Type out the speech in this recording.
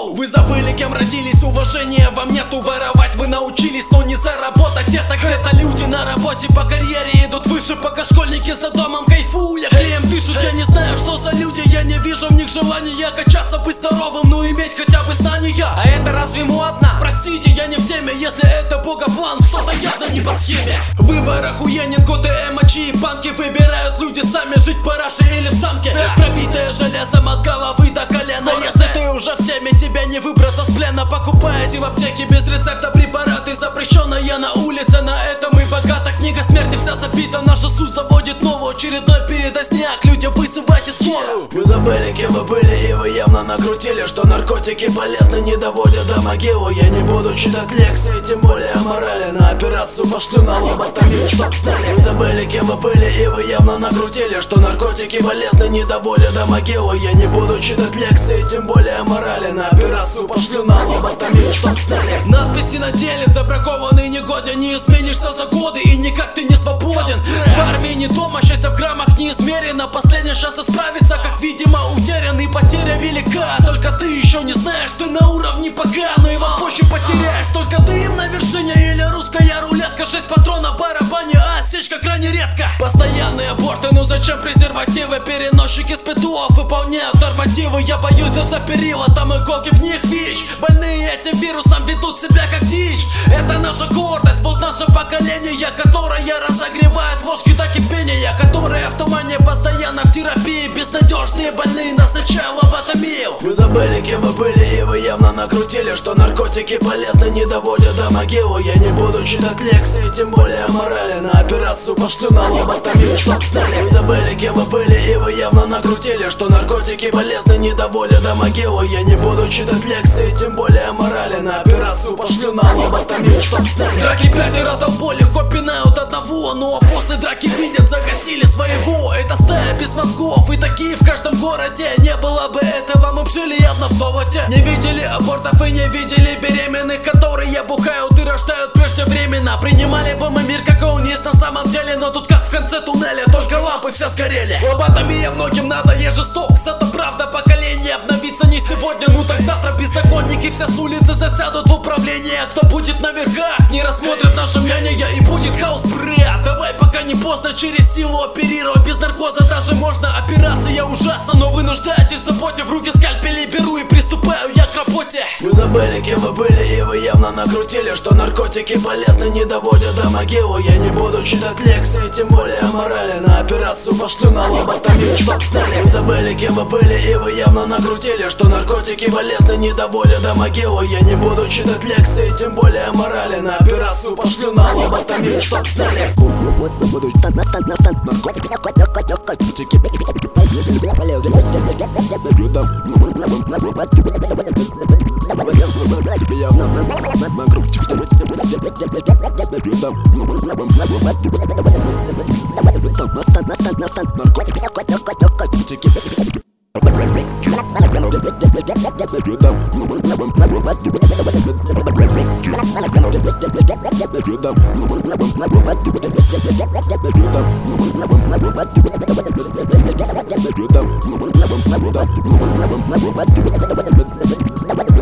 шоу. Вы забыли, кем родились, уважения вам нету. Воровать вы научились, но не заработать. Это где-то люди на работе по карьере идут выше, пока школьники за домом кайфуя. Клеем дышат, я не знаю, что за люди. Я не вижу в них желания качаться, быть здоровым, но иметь хотя бы знания. А это разве модно? Простите, я не в теме. Если это бога план, что-то явно не по схеме. Выбор охуенен, КТМ, очи и банки. Выбирают люди сами, жить по раше или в замке. Пробитое железом от головы до колена. Если ты уже в теме, тебя не выбраться с плена. Покупаете в аптеке без рецепта препараты, запрещенные на улице. На этом и богата книга смерти вся забита. Наш Иисус заводит новый очередной передозняк. Людям вызывайте скорую. Вы забыли, кем вы были, и вы явно накрутили, что наркотики полезны, не доводят до могилы. Я не буду читать лекции, тем более о морали. На операцию пошлю на лоботомию, чтоб знали. Вы забыли, кем вы были, и вы явно накрутили, что наркотики полезны, не доводят до могилы. Я не буду читать лекции, тем более о морали. На операцию пошлю на лоботомию, чтоб знали. Надписи на деле забракованный, негоден. Не изменишься за годы, и никак ты не свободен. В армии не дома, счастье в граммах не измерено. Последний шанс исправиться, как видимо утерян. И потеря велика, только ты еще не знаешь. Ты на уровне пока, но и в позже потеряешь. Только ты им на вершине или русская рулетка. 6 патронов в барабане, а осечка крайне редко. Постоянные аборты, ну зачем презервативы? Переносчики спидов выполняют нормативы. Я боюсь за перила, там иголки в них ВИЧ. Больные этим вирусом ведут себя как дичь. Это наша гордость, вот наше поколение, которое разогревает ложки до кипения, которое в тумане постоянно в терапии. Безнадежные больные назначают лоботомию. Вы забыли, кем вы были, и вы явно накрутили, что наркотики полезны, не доводят до могилы. Я не буду читать лекции, тем более о морали. На операцию пошлю на лоботомию, чтоб знали. Вы забыли, кем вы были, и вы явно накрутили, что наркотики полезны, не доводят до могилы. Я не буду читать лекции, тем более о морали. На операцию пошлю на лоботомию, чтоб знали. Драки 5 толпу легко пинают одного, ну а после драки видят, загасили своего. Это стая без мозгов, и такие в каждом городе. Не было бы этого, мы б жили явно в золоте. Не видели абортов и не видели беременных, которые бухают и рождают преждевременно. Принимали бы мы мир, какой он есть на самом деле, но тут как в конце туннеля, только лампы все сгорели. Лоботомия многим надо, я жесток, зато правда поколение обновиться не сегодня, ну так завтра беззаконники все с улицы засядут в управление. Кто будет на верхах, не рассмотрит наше мнение, и будет хаос, брат. Давай пока не поздно, через силу оперировать. Без наркоза даже можно, операция ужасна, но вынуждаетесь в заботе. В руки скальпели беру и приступаю я к работе. Вы забыли, кем вы были, и вы явно накрутили, что наркотики полезны, не доводят до могилы. Я не буду читать лекции, тем более о морали. На операцию пошлю на лоботомию, чтоб знали. Вы забыли, кем вы были, и вы явно накрутили, что наркотики полезны, не доводят до могилы. Я не буду читать лекции, тем более о морали. На операцию пошлю на лоботомию, чтоб знали. Narkotyki